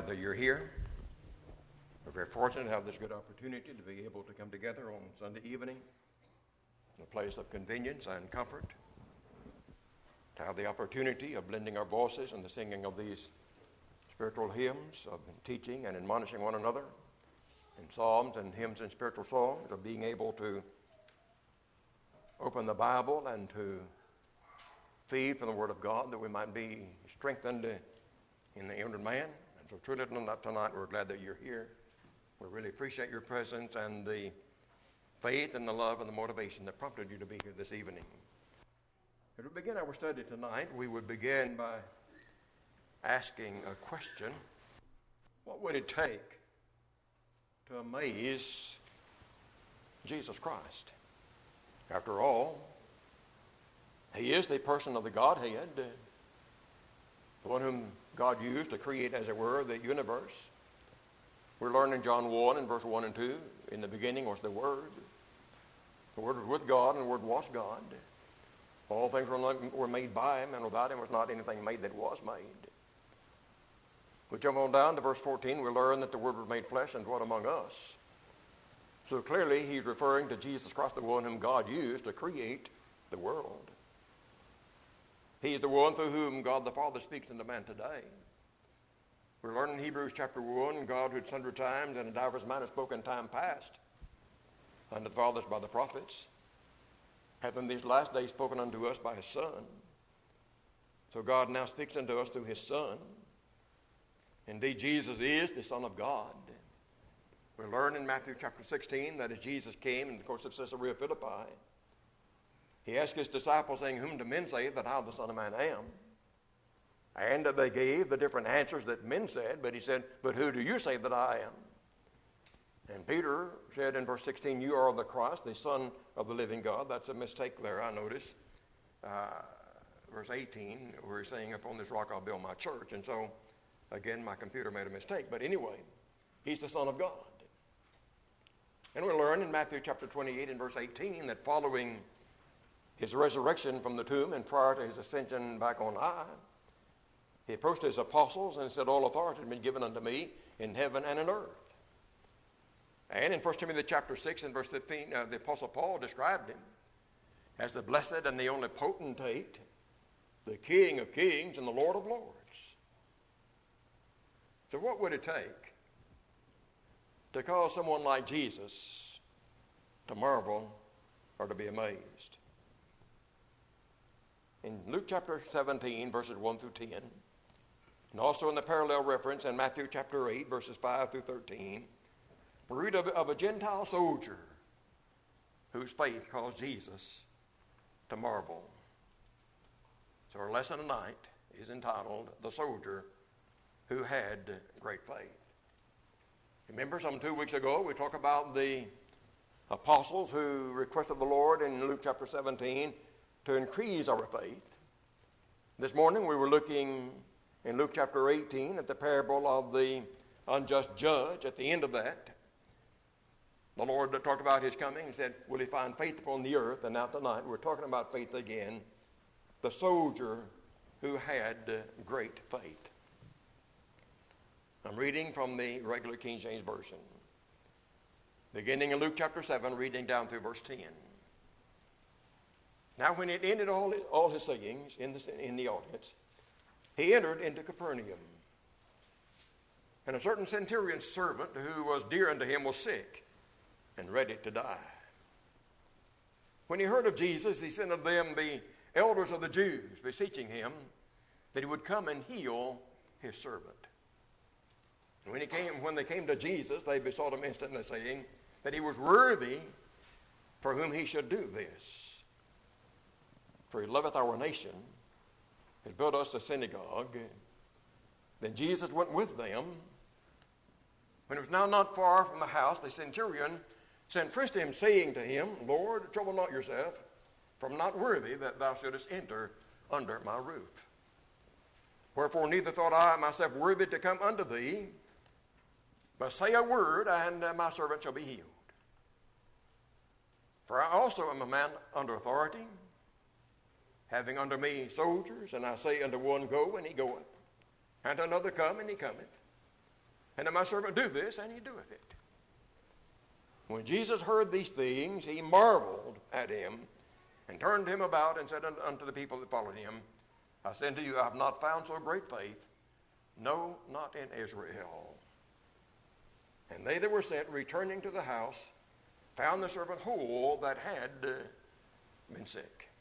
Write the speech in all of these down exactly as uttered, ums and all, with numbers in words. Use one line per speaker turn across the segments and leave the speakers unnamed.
that you're here. We're very fortunate to have this good opportunity to be able to come together on Sunday evening in a place of convenience and comfort, to have the opportunity of blending our voices in the singing of these spiritual hymns, of teaching and admonishing one another in psalms and hymns and spiritual songs, of being able to open the Bible and to feed from the Word of God that we might be strengthened in the inner man. And so truly tonight we're glad that you're here. We really appreciate your presence and the faith and the love and the motivation that prompted you to be here this evening. As we begin our study tonight, we would begin by asking a question. What would it take to amaze Jesus Christ? After all, he is the person of the Godhead, the one whom God used to create, as it were, the universe. We're learning in John one and verse one and two, in the beginning was the Word. The Word was with God, and the Word was God. All things were made by him, and without him was not anything made that was made. We jump on down to verse fourteen, we learn that the Word was made flesh and dwelt among us. So clearly he's referring to Jesus Christ, the one whom God used to create the world. He's the one through whom God the Father speaks unto man today. We're learning in Hebrews chapter one, God who at sundry times and in divers manners spoke in time past unto the fathers by the prophets, hath in these last days spoken unto us by his Son. So God now speaks unto us through his Son. Indeed, Jesus is the Son of God. We learn in Matthew chapter sixteen that as Jesus came in the course of Caesarea Philippi, he asked his disciples, saying, whom do men say that I, the Son of Man, am? And they gave the different answers that men said, but he said, but who do you say that I am? And Peter said in verse sixteen, you are the Christ, the Son of the living God. That's a mistake there, I notice. Uh, verse eighteen, we're saying, upon this rock I'll build my church. And so, again, my computer made a mistake. But anyway, he's the Son of God. And we learn in Matthew chapter twenty-eight and verse eighteen that following his resurrection from the tomb and prior to his ascension back on high, he approached his apostles and said, all authority has been given unto me in heaven and in earth. And in First Timothy chapter six and verse fifteen, uh, the Apostle Paul described him as the blessed and the only potentate, the King of kings and the Lord of lords. So what would it take to cause someone like Jesus to marvel or to be amazed? In Luke chapter seventeen, verses one through ten, and also in the parallel reference in Matthew chapter eight, verses five through thirteen, we read of, of a Gentile soldier whose faith caused Jesus to marvel. So our lesson tonight is entitled, The Soldier Who Had Great Faith. Remember, some two weeks ago, we talked about the apostles who requested the Lord in Luke chapter seventeen to increase our faith. This morning, we were looking in Luke chapter eighteen at the parable of the unjust judge. At the end of that, the Lord talked about his coming and said, will he find faith upon the earth? And now tonight, we're talking about faith again, the soldier who had great faith. I'm reading from the regular King James Version. Beginning in Luke chapter seven, reading down through verse ten. Now when it ended all his, all his sayings in the, in the audience, he entered into Capernaum. And a certain centurion's servant who was dear unto him was sick and ready to die. When he heard of Jesus, he sent of them the elders of the Jews, beseeching him that he would come and heal his servant. And when he came, when they came to Jesus, they besought him instantly, saying that he was worthy for whom he should do this. For he loveth our nation, has built us a synagogue. Then Jesus went with them. When it was now not far from the house, the centurion sent first to him, saying to him, Lord, trouble not yourself, for I am not worthy that thou shouldest enter under my roof. Wherefore neither thought I myself worthy to come unto thee, but say a word, and uh, my servant shall be healed. For I also am a man under authority, having under me soldiers, and I say unto one, go, and he goeth, and to another, come, and he cometh, And if my servant do this, and he doeth it. When Jesus heard these things, he marveled at him, and turned him about, and said unto the people that followed him, I say unto you, I have not found so great faith, no, not in Israel. And they that were sent, returning to the house, found the servant whole that had uh, been sick.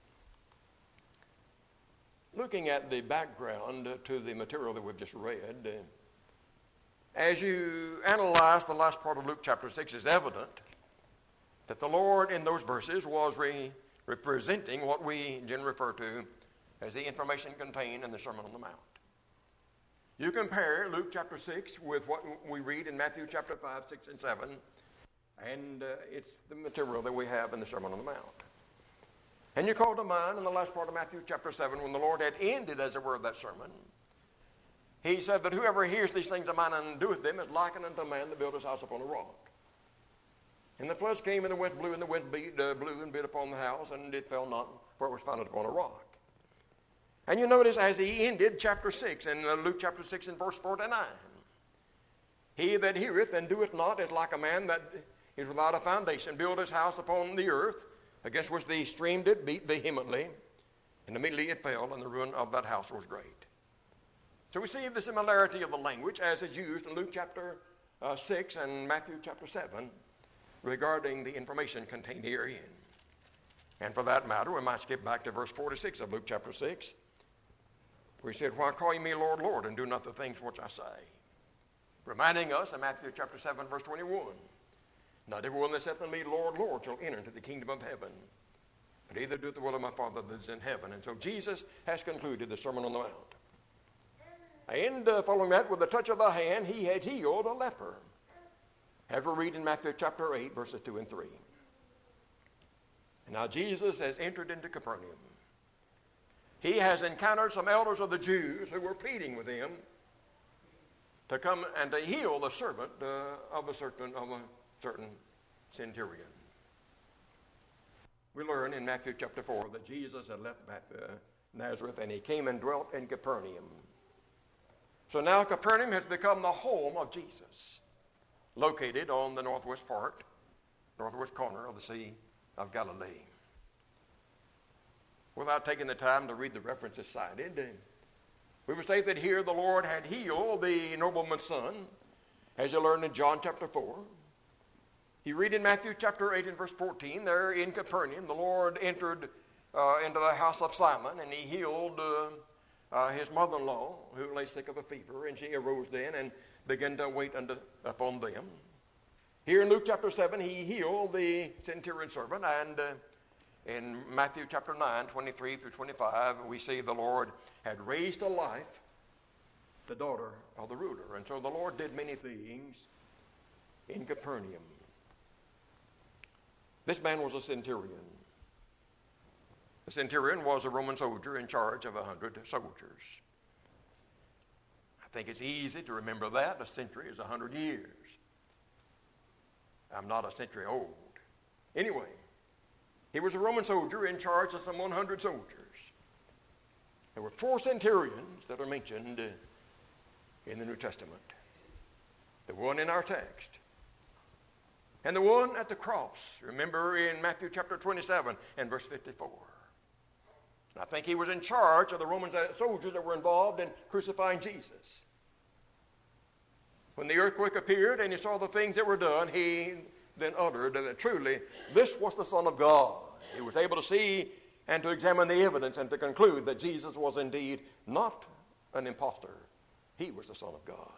Looking at the background uh, to the material that we've just read, uh, as you analyze the last part of Luke chapter six, it's evident that the Lord in those verses was re- representing what we generally refer to as the information contained in the Sermon on the Mount. You compare Luke chapter six with what we read in Matthew chapter five, six, and seven, and uh, it's the material that we have in the Sermon on the Mount. And you call to mind in the last part of Matthew chapter seven, when the Lord had ended, as it were, that sermon, he said that whoever hears these things of mine and doeth them is likened unto a man that built his house upon a rock. And the floods came, and the wind blew, and the wind beat, uh, blew and beat upon the house, and it fell not, for it was founded upon a rock. And you notice as he ended chapter six, in uh, Luke chapter six and verse forty-nine, he that heareth and doeth not is like a man that is without a foundation, built his house upon the earth, against which the stream did beat vehemently, and immediately it fell, and the ruin of that house was great. So we see the similarity of the language as is used in Luke chapter uh, six and Matthew chapter seven regarding the information contained herein. And for that matter, we might skip back to verse forty-six of Luke chapter six, where he said, why call ye me Lord, Lord, and do not the things which I say? Reminding us in Matthew chapter seven, verse twenty-one, not everyone that saith unto me, Lord, Lord, shall enter into the kingdom of heaven, but he that doeth the will of my Father that is in heaven. And so Jesus has concluded the Sermon on the Mount. And uh, following that, with a touch of the hand, he had healed a leper. Have we read in Matthew chapter eight, verses two and three. And now Jesus has entered into Capernaum. He has encountered some elders of the Jews who were pleading with him to come and to heal the servant uh, of a certain of a certain centurion. We learn in Matthew chapter four that Jesus had left uh, Nazareth, and he came and dwelt in Capernaum. So now Capernaum has become the home of Jesus, located on the northwest part, northwest corner of the Sea of Galilee. Without taking the time to read the references cited, we would state that here the Lord had healed the nobleman's son, as you learn in John chapter four. You read in Matthew chapter eight and verse fourteen, there in Capernaum, the Lord entered uh, into the house of Simon, and he healed uh, uh, his mother-in-law, who lay sick of a fever, and she arose then and began to wait unto, upon them. Here in Luke chapter seven, he healed the centurion servant, and uh, in Matthew chapter nine, twenty-three through twenty-five, we see the Lord had raised to life the daughter of the ruler. And so the Lord did many things in Capernaum. This man was a centurion. The centurion was a Roman soldier in charge of a hundred soldiers. I think it's easy to remember that. A century is a hundred years. I'm not a century old. Anyway, he was a Roman soldier in charge of some one hundred soldiers. There were four centurions that are mentioned in the New Testament. The one in our text, and the one at the cross. Remember in Matthew chapter twenty-seven and verse fifty-four. I think he was in charge of the Roman soldiers that were involved in crucifying Jesus. When the earthquake appeared and he saw the things that were done, he then uttered that truly this was the Son of God. He was able to see and to examine the evidence and to conclude that Jesus was indeed not an impostor. He was the Son of God.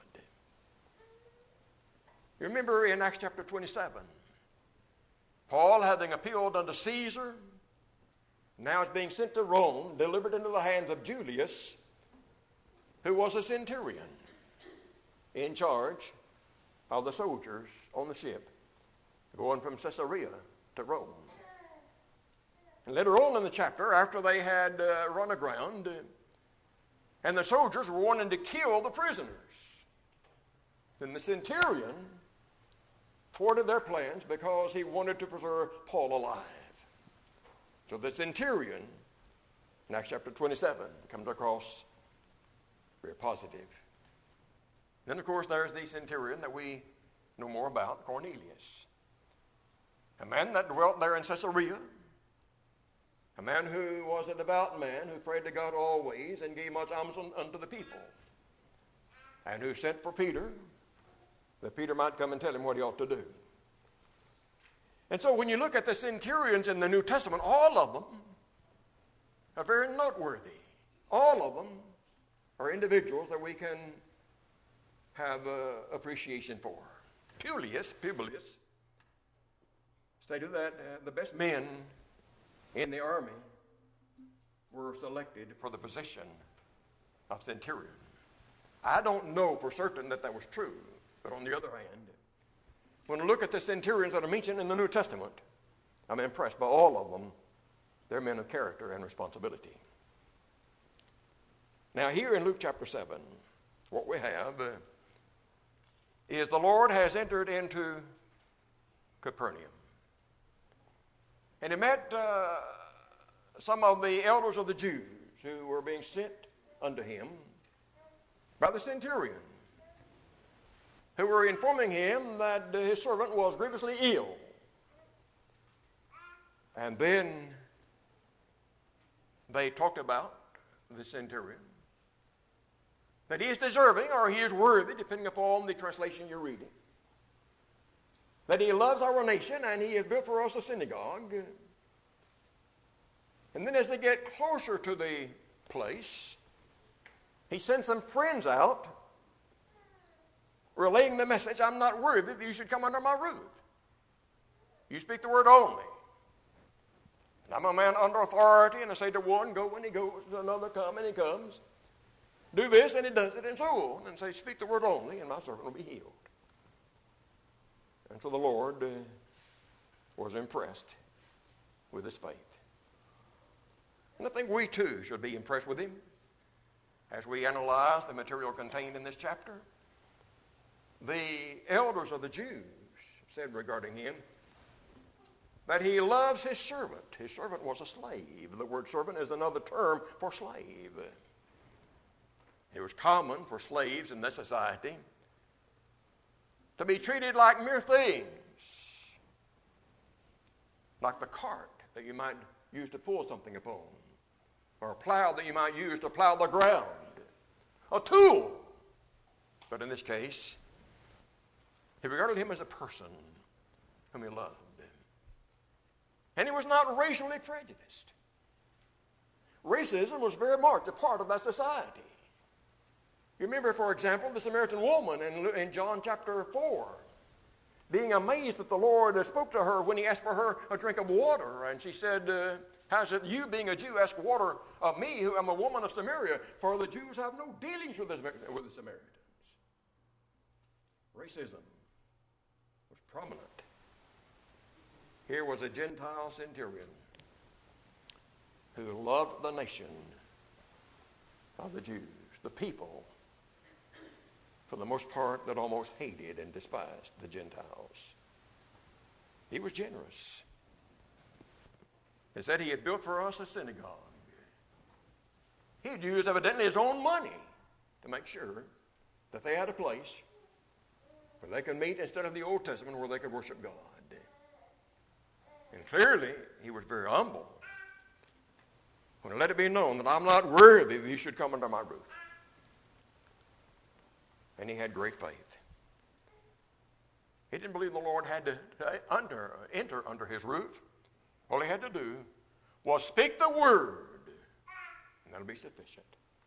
You remember in Acts chapter twenty-seven, Paul, having appealed unto Caesar, now is being sent to Rome, delivered into the hands of Julius, who was a centurion in charge of the soldiers on the ship going from Caesarea to Rome. And later on in the chapter, after they had uh, run aground, uh, and the soldiers were wanting to kill the prisoners, then the centurion thwarted their plans because he wanted to preserve Paul alive. So the centurion, in Acts chapter twenty-seven, comes across very positive. Then, of course, there's the centurion that we know more about, Cornelius. A man that dwelt there in Caesarea. A man who was a devout man, who prayed to God always and gave much alms unto the people. And who sent for Peter, that Peter might come and tell him what he ought to do. And so when you look at the centurions in the New Testament, all of them are very noteworthy. All of them are individuals that we can have uh, appreciation for. Publius, Publius stated that uh, the best men in the army were selected for the position of centurion. I don't know for certain that that was true, but on the other hand, when I look at the centurions that are mentioned in the New Testament, I'm impressed by all of them. They're men of character and responsibility. Now here in Luke chapter seven, what we have uh, is the Lord has entered into Capernaum. And he met uh, some of the elders of the Jews who were being sent unto him by the centurion, who were informing him that his servant was grievously ill. And then they talked about the centurion, that he is deserving or he is worthy, depending upon the translation you're reading, that he loves our nation and he has built for us a synagogue. And then as they get closer to the place, he sends some friends out relaying the message, I'm not worthy that you should come under my roof. You speak the word only. And I'm a man under authority, and I say to one, go, and he goes, to another, come, and he comes. Do this, and he does it, and so on. And say, speak the word only, and my servant will be healed. And so the Lord uh, was impressed with his faith. And I think we too should be impressed with him as we analyze the material contained in this chapter. The elders of the Jews said regarding him that he loves his servant. His servant was a slave. The word servant is another term for slave. It was common for slaves in this society to be treated like mere things, like the cart that you might use to pull something upon, or a plow that you might use to plow the ground, a tool. But in this case, he regarded him as a person whom he loved. And he was not racially prejudiced. Racism was very much a part of that society. You remember, for example, the Samaritan woman in, in John chapter four, being amazed that the Lord spoke to her when he asked for her a drink of water. And she said, uh, how's it you, being a Jew, ask water of me, who am a woman of Samaria? For the Jews have no dealings with the, with the Samaritans. Racism was prominent. Here was a Gentile centurion who loved the nation of the Jews, the people, for the most part, that almost hated and despised the Gentiles. He was generous. He said he had built for us a synagogue. He had used evidently his own money to make sure that they had a place where they could meet instead of the Old Testament where they could worship God. And clearly, he was very humble when he let it be known that I'm not worthy that you should come under my roof. And he had great faith. He didn't believe the Lord had to, to under, enter under his roof. All he had to do was speak the word, and that'll be sufficient.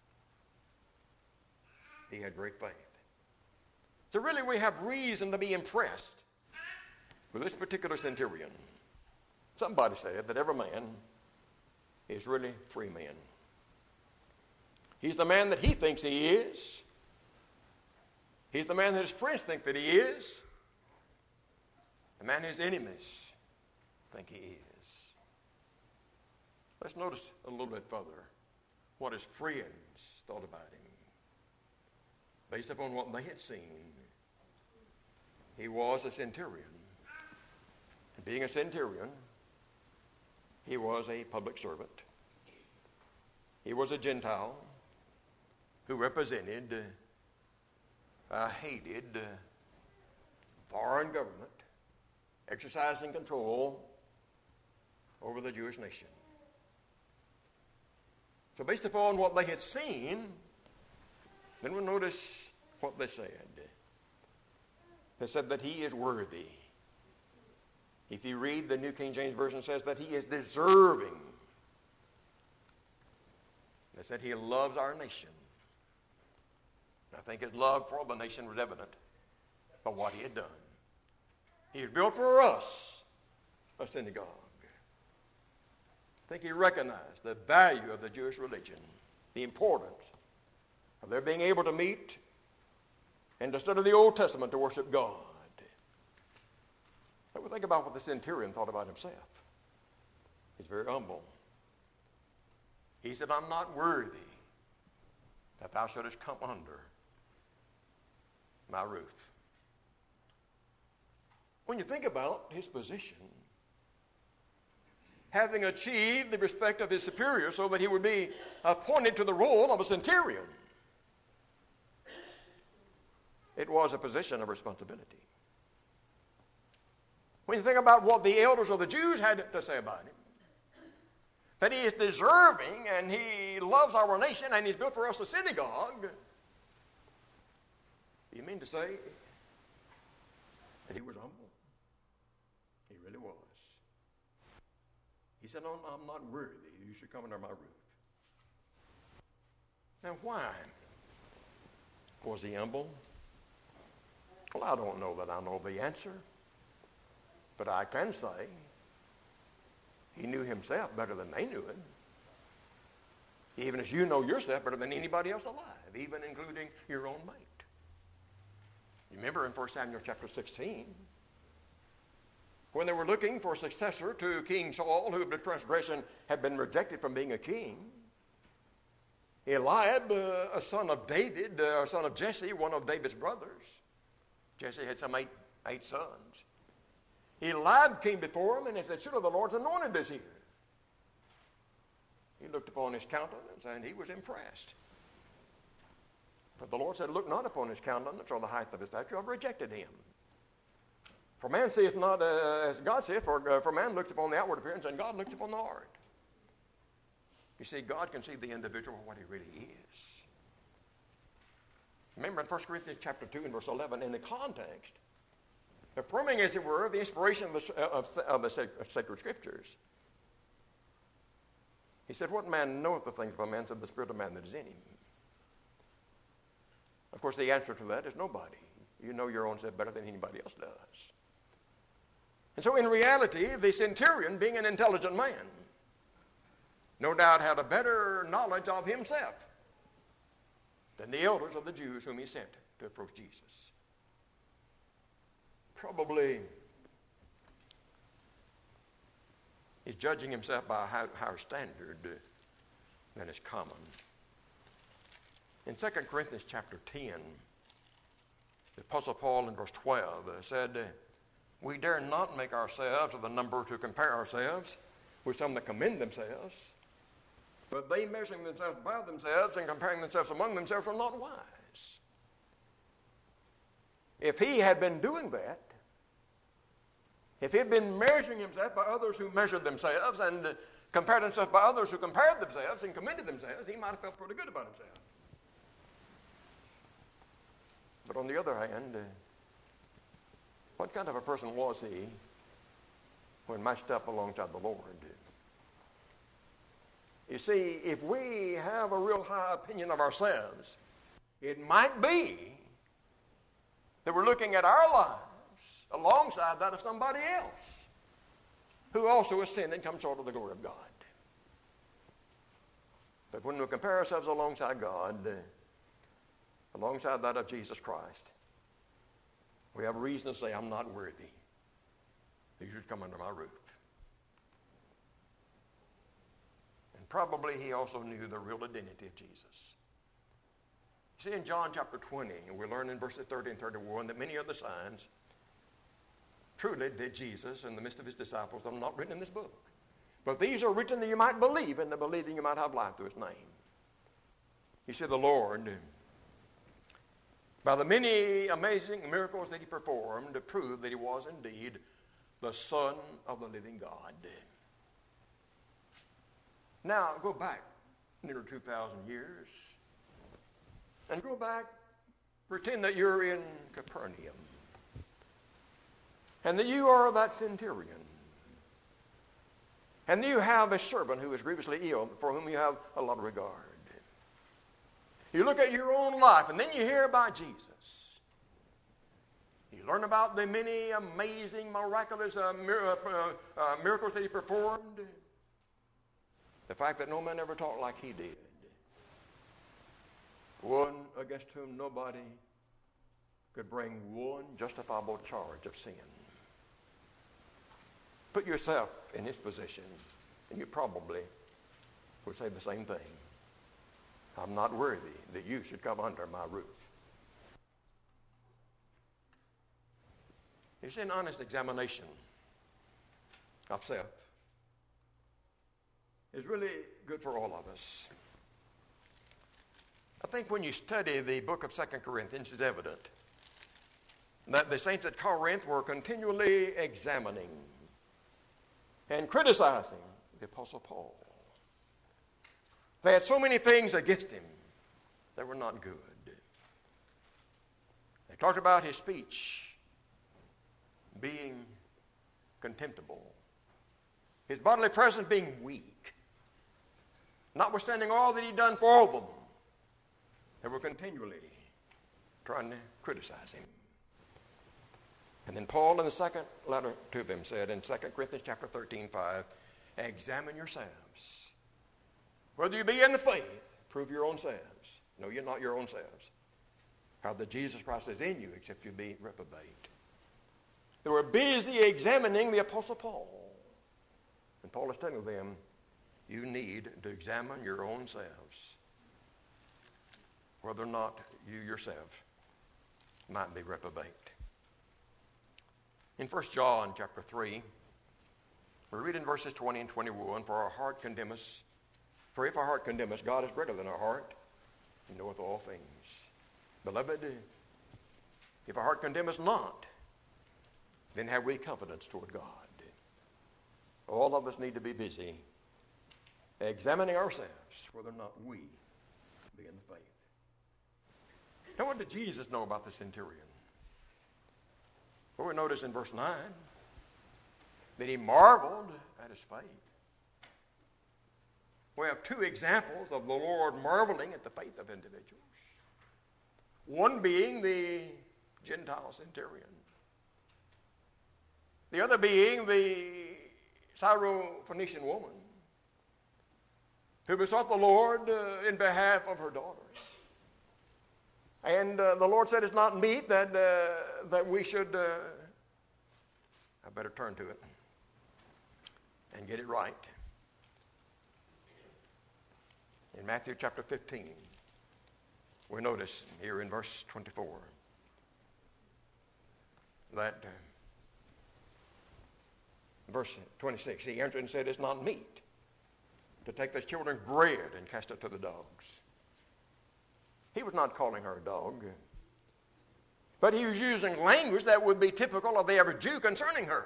He had great faith. So really we have reason to be impressed with this particular centurion. Somebody said that every man is really three men. He's the man that he thinks he is. He's the man that his friends think that he is. The man his enemies think he is. Let's notice a little bit further what his friends thought about him. Based upon what they had seen, he was a centurion. And being a centurion, he was a public servant. He was a Gentile who represented uh, hated uh, foreign government exercising control over the Jewish nation. So based upon what they had seen, then we'll notice what they said. They said that he is worthy. If you read the New King James Version, it says that he is deserving. They said he loves our nation. I think his love for the nation was evident by what he had done. He had built for us a synagogue. I think he recognized the value of the Jewish religion, the importance of their being able to meet and to study the Old Testament to worship God. But we think about what the centurion thought about himself. He's very humble. He said, I'm not worthy that thou shouldest come under my roof. When you think about his position, having achieved the respect of his superiors so that he would be appointed to the role of a centurion, it was a position of responsibility. When you think about what the elders of the Jews had to say about him, that he is deserving and he loves our nation and he's built for us a synagogue, you mean to say that he was humble? He really was. He said, no, I'm not worthy. You should come under my roof. Now, why was he humble? Well, I don't know that I know the answer, but I can say he knew himself better than they knew him. Even as you know yourself better than anybody else alive, even including your own mate. You remember in First Samuel chapter sixteen, when they were looking for a successor to King Saul, who by transgression had been rejected from being a king, Eliab, uh, a son of David, uh, a son of Jesse, one of David's brothers. Jesse had some eight, eight sons. Eliab came before him and he said, surely the Lord's anointed is here. He looked upon his countenance and he was impressed. But the Lord said, look not upon his countenance or the height of his stature, I've rejected him. For man seeth not uh, as God saith, for, uh, for man looks upon the outward appearance and God looks upon the heart. You see, God can see the individual for what he really is. Remember in First Corinthians chapter two and verse eleven, in the context, affirming, as it were, the inspiration of the, of, of the sacred scriptures, he said, what man knoweth the things of a man, said the spirit of man that is in him. Of course, the answer to that is nobody. You know your own self better than anybody else does. And so in reality, the centurion, being an intelligent man, no doubt had a better knowledge of himself than the elders of the Jews whom he sent to approach Jesus. Probably is judging himself by a higher standard than is common. In Second Corinthians chapter ten, the Apostle Paul in verse twelve said, we dare not make ourselves of the number to compare ourselves with some that commend themselves, but they measuring themselves by themselves and comparing themselves among themselves are not wise. If he had been doing that, if he had been measuring himself by others who measured themselves and uh, compared himself by others who compared themselves and commended themselves, he might have felt pretty good about himself. But on the other hand, uh, what kind of a person was he when matched up alongside the Lord? You see, if we have a real high opinion of ourselves, it might be that we're looking at our lives alongside that of somebody else who also has sinned and come short of the glory of God. But when we compare ourselves alongside God, alongside that of Jesus Christ, we have a reason to say, I'm not worthy. You should come under my roof. And probably he also knew the real identity of Jesus. You see, in John chapter twenty, we learn in verses thirty and thirty-one that many other signs truly did Jesus in the midst of his disciples that are not written in this book. But these are written that you might believe, and the believing you might have life through his name. You see, the Lord by the many amazing miracles that he performed to prove that he was indeed the Son of the living God. Now, go back nearly two thousand years and go back, pretend that you're in Capernaum and that you are that centurion. And you have a servant who is grievously ill, for whom you have a lot of regard. You look at your own life, and then you hear about Jesus. You learn about the many amazing, miraculous uh, mir- uh, uh, miracles that he performed. The fact that no man ever talked like he did. One against whom nobody could bring one justifiable charge of sin. Put yourself in his position, and you probably would say the same thing. I'm not worthy that you should come under my roof. It's an honest examination of self. It's really good for all of us. I think when you study the book of Second Corinthians, it's evident that the saints at Corinth were continually examining and criticizing the Apostle Paul. They had so many things against him that were not good. They talked about his speech being contemptible, his bodily presence being weak. Notwithstanding all that he'd done for them, they were continually trying to criticize him. And then Paul in the second letter to them said in Second Corinthians chapter thirteen, five, examine yourselves. Whether you be in the faith, prove your own selves. No, you're not your own selves. How that Jesus Christ is in you, except you be reprobate. They were busy examining the Apostle Paul. And Paul is telling them, you need to examine your own selves, whether or not you yourself might be reprobate. In First John chapter three, we read in verses twenty and twenty-one, for our heart condemn us, for if our heart condemn us, God is greater than our heart, and knoweth all things. Beloved, if our heart condemn us not, then have we confidence toward God. All of us need to be busy examining ourselves, whether or not we be in the faith. Now, what did Jesus know about the centurion? Well, we notice in verse nine that he marveled at his faith. We have two examples of the Lord marveling at the faith of individuals. One being the Gentile centurion. The other being the Syrophoenician woman who besought the Lord uh, in behalf of her daughters. And uh, the Lord said it's not meet that, uh, that we should, uh, I better turn to it and get it right. In Matthew chapter fifteen, we notice here in verse twenty-four that uh, verse twenty-six, he answered and said, it's not meet to take the children's bread and cast it to the dogs. He was not calling her a dog, but he was using language that would be typical of the average Jew concerning her.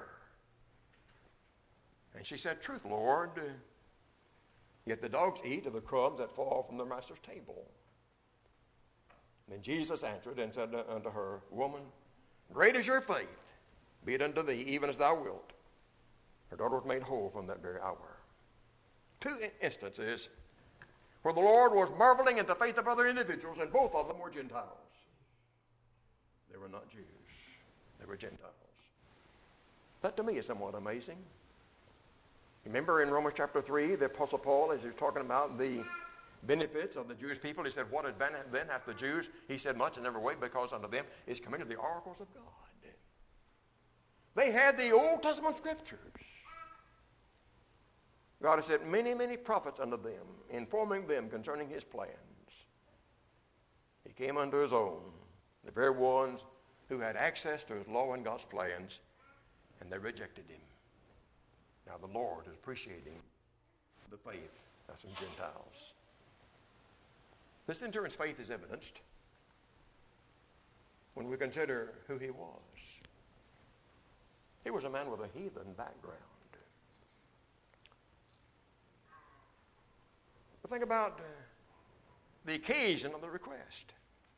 And she said, truth, Lord, yet the dogs eat of the crumbs that fall from their master's table. Then Jesus answered and said unto her, woman, great is your faith, be it unto thee even as thou wilt. Her daughter was made whole from that very hour. Two instances where the Lord was marveling at the faith of other individuals, and both of them were Gentiles. They were not Jews. They were Gentiles. That to me is somewhat amazing. Remember in Romans chapter three, the Apostle Paul, as he was talking about the benefits of the Jewish people, he said, what advantage then hath the Jews? He said, much in every way, because unto them is committed the oracles of God. They had the Old Testament scriptures. God has sent many, many prophets unto them, informing them concerning his plans. He came unto his own, the very ones who had access to his law and God's plans, and they rejected him. Now the Lord is appreciating the faith of some Gentiles. This centurion's faith is evidenced when we consider who he was. He was a man with a heathen background. But think about uh, the occasion of the request.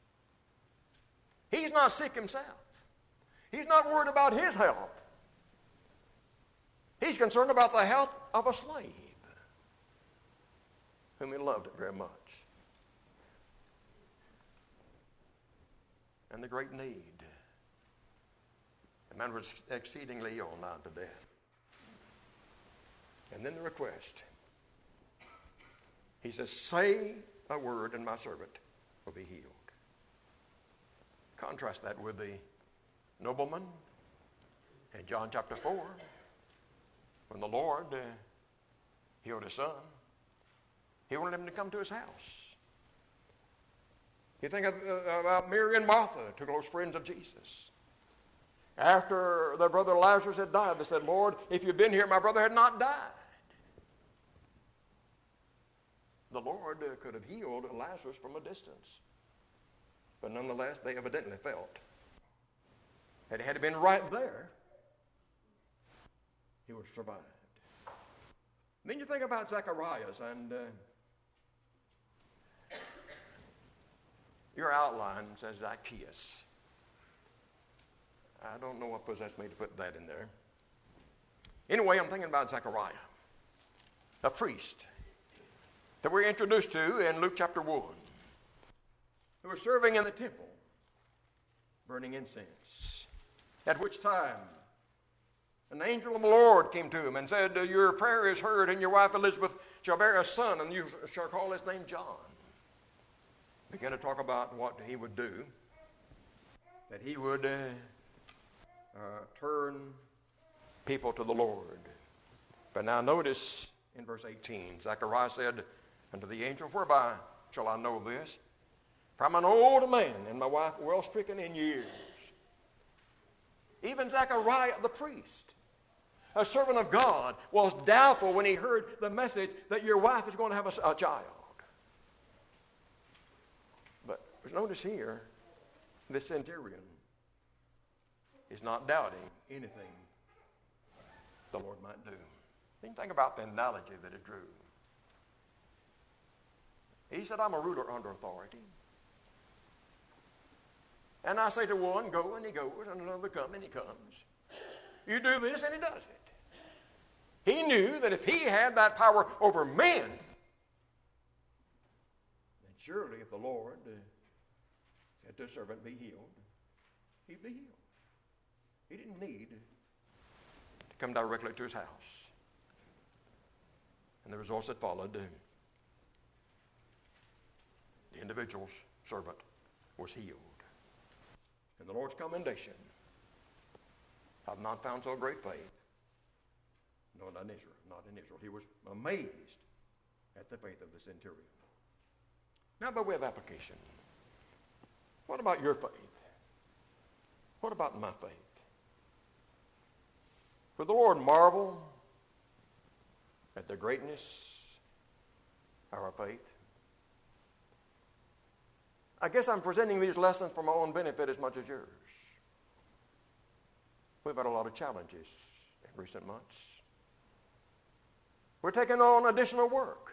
He's not sick himself. He's not worried about his health. He's concerned about the health of a slave whom he loved very much. And the great need. The man was exceedingly ill, nigh to death. And then the request. He says, say a word and my servant will be healed. Contrast that with the nobleman in John chapter four, when the Lord uh, healed his son. He wanted him to come to his house. You think of, uh, about Mary and Martha, two close friends of Jesus. After their brother Lazarus had died, they said, Lord, if you'd been here, my brother had not died. The Lord uh, could have healed Lazarus from a distance. But nonetheless, they evidently felt that had it been right there, he would have survived. Then you think about Zacharias, and uh, your outline says Zacchaeus. I don't know what possessed me to put that in there. Anyway, I'm thinking about Zechariah, a priest that we're introduced to in Luke chapter one, who was serving in the temple, burning incense, at which time an angel of the Lord came to him and said, your prayer is heard, and your wife Elizabeth shall bear a son, and you shall call his name John. Began to talk about what he would do, that he would uh, uh, turn people to the Lord. But now notice in verse eighteen, Zechariah said unto the angel, whereby shall I know this? For I'm an old man, and my wife well stricken in years. Even Zechariah the priest, a servant of God, was doubtful when he heard the message that your wife is going to have a, a child. But notice here, the centurion is not doubting anything the Lord might do. Then think about the analogy that it drew. He said, I'm a ruler under authority. And I say to one, go, and he goes, and another, come, and he comes. You do this, and he does it. He knew that if he had that power over men, then surely if the Lord uh, said to a servant, be healed, he'd be healed. He didn't need to come directly to his house. And the results that followed, uh, the individual's servant was healed. And the Lord's commendation, I've not found so great faith. No, not in Israel, not in Israel. He was amazed at the faith of the centurion. Now, by way of application, what about your faith? What about my faith? Would the Lord marvel at the greatness of our faith? I guess I'm presenting these lessons for my own benefit as much as yours. We've had a lot of challenges in recent months. We're taking on additional work.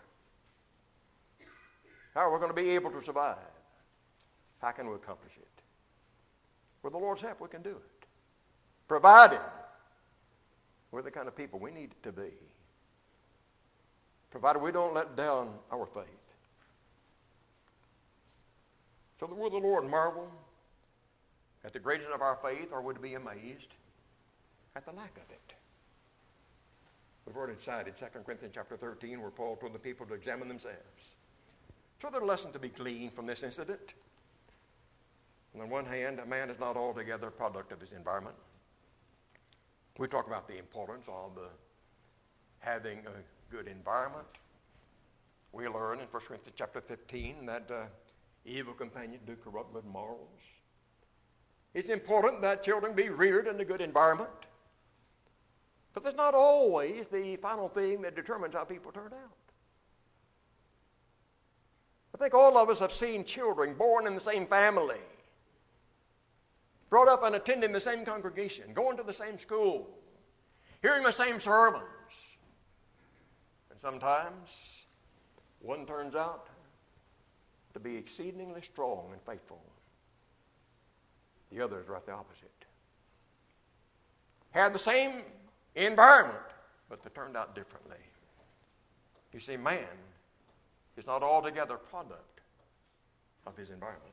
How are we going to be able to survive? How can we accomplish it? With the Lord's help, we can do it. Provided we're the kind of people we need to be. Provided we don't let down our faith. So will the Lord marvel at the greatness of our faith, or would he be amazed at the lack of it? We've already cited Second Corinthians chapter thirteen, where Paul told the people to examine themselves. So there's a lesson to be gleaned from this incident. On the one hand, a man is not altogether a product of his environment. We talk about the importance of uh, having a good environment. We learn in First Corinthians chapter fifteen that uh, evil companions do corrupt good morals. It's important that children be reared in a good environment. But that's not always the final thing that determines how people turn out. I think all of us have seen children born in the same family brought up and attending the same congregation, going to the same school, hearing the same sermons. And sometimes one turns out to be exceedingly strong and faithful. The other is right the opposite. Had the same environment, but they turned out differently. You see, man is not altogether a product of his environment.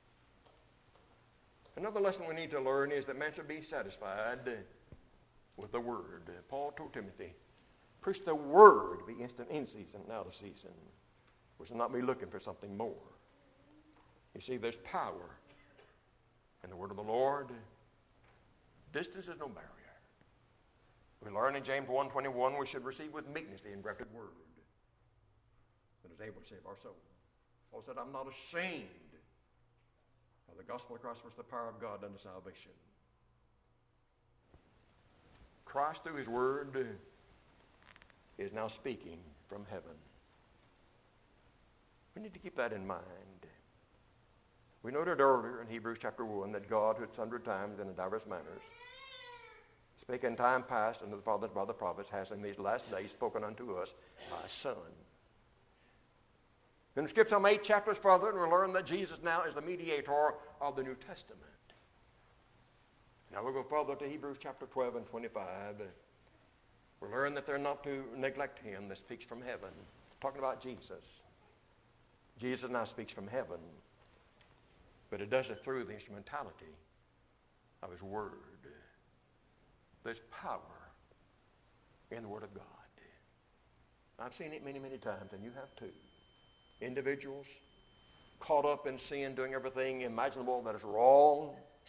Another lesson we need to learn is that man should be satisfied with the Word. Paul told Timothy, preach the Word, be instant in season and out of season. We should not be looking for something more. You see, there's power in the Word of the Lord. Distance is no barrier. We learn in James one twenty-one we should receive with meekness the engrafted Word that is able to save our soul. Paul said, I'm not ashamed of the gospel of Christ, which is the power of God unto salvation. Christ, through his Word, is now speaking from heaven. We need to keep that in mind. We noted earlier in Hebrews chapter one that God, who at sundry times and in diverse manners spake in time past unto the fathers by the prophets, has in these last days spoken unto us by his Son. Then we skip some eight chapters further and we learn that Jesus now is the mediator of the New Testament. Now we'll go further to Hebrews chapter twelve and twenty-five. We learn that they're not to neglect him that speaks from heaven. Talking about Jesus. Jesus now speaks from heaven, but it does it through the instrumentality of his Word. There's power in the Word of God. I've seen it many, many times, and you have too. Individuals caught up in sin, doing everything imaginable that is wrong.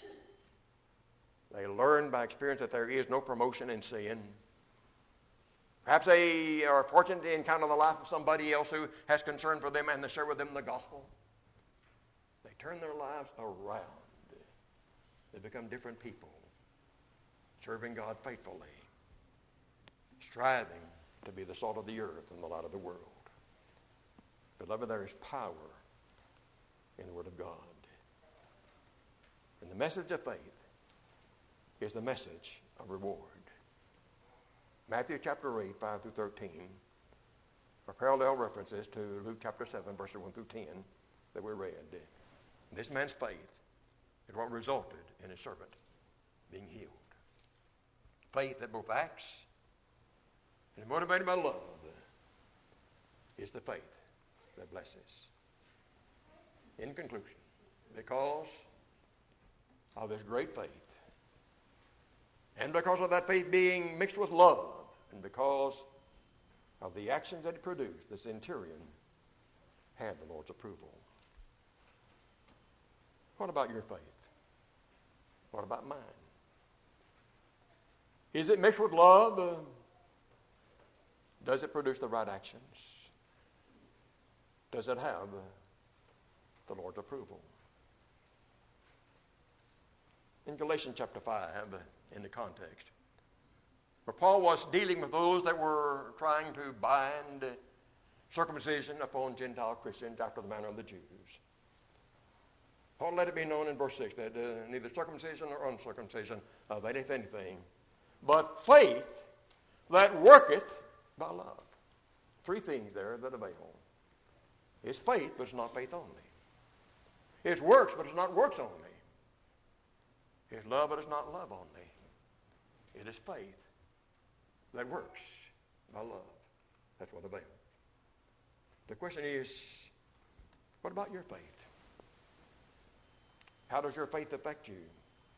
They learn by experience that there is no promotion in sin. Perhaps they are fortunate to encounter the life of somebody else who has concern for them and they share with them the gospel. They turn their lives around. They become different people, serving God faithfully, striving to be the salt of the earth and the light of the world. Beloved, there is power in the Word of God. And the message of faith is the message of reward. Matthew chapter eight, five through thirteen are parallel references to Luke chapter seven, verses one through ten that we read. This man's faith is what resulted in his servant being healed. Faith that both acts and is motivated by love is the faith that blesses. In conclusion, because of his great faith, and because of that faith being mixed with love, and because of the actions that it produced, the centurion had the Lord's approval. What about your faith? What about mine? Is it mixed with love? Uh, does it produce the right actions? Does it have uh, the Lord's approval? In Galatians chapter five, uh, in the context, where Paul was dealing with those that were trying to bind uh, circumcision upon Gentile Christians after the manner of the Jews. Paul let it be known in verse six that uh, neither circumcision nor uncircumcision availeth anything, but faith that worketh by love. Three things there that avail. It's faith, but it's not faith only. It's works, but it's not works only. It's love, but it's not love only. It is faith that works by love. That's what avails. The question is, what about your faith? How does your faith affect you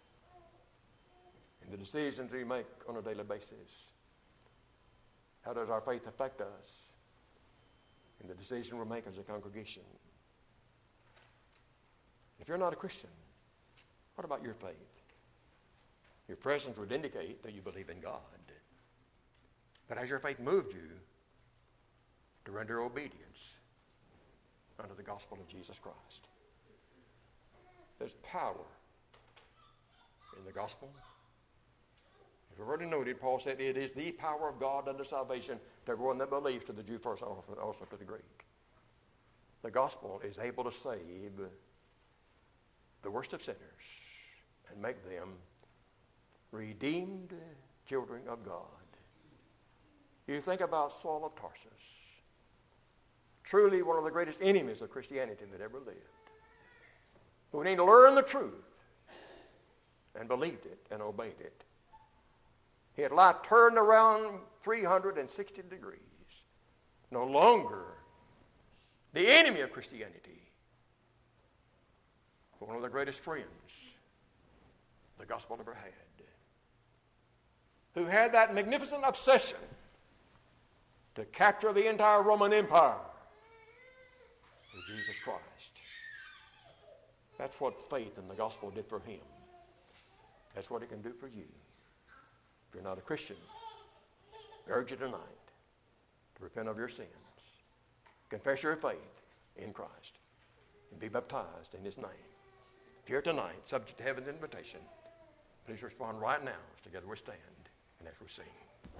in the decisions we make on a daily basis? How does our faith affect us in the decision we make as a congregation? If you're not a Christian, what about your faith? Your presence would indicate that you believe in God. But has your faith moved you to render obedience unto the gospel of Jesus Christ? There's power in the gospel. As we've already noted, Paul said it is the power of God unto salvation to everyone that believes, to the Jew first, also, also to the Greek. The gospel is able to save the worst of sinners and make them redeemed children of God. You think about Saul of Tarsus, truly one of the greatest enemies of Christianity that ever lived. Who need to learn the truth and believed it and obeyed it. He had life turned around three hundred sixty degrees. No longer the enemy of Christianity, but one of the greatest friends the gospel ever had. Who had that magnificent obsession to capture the entire Roman Empire with Jesus Christ. That's what faith in the gospel did for him. That's what it can do for you. If you're not a Christian, I urge you tonight to repent of your sins, confess your faith in Christ, and be baptized in his name. If you're here tonight, subject to heaven's invitation, please respond right now as together we stand and as we sing.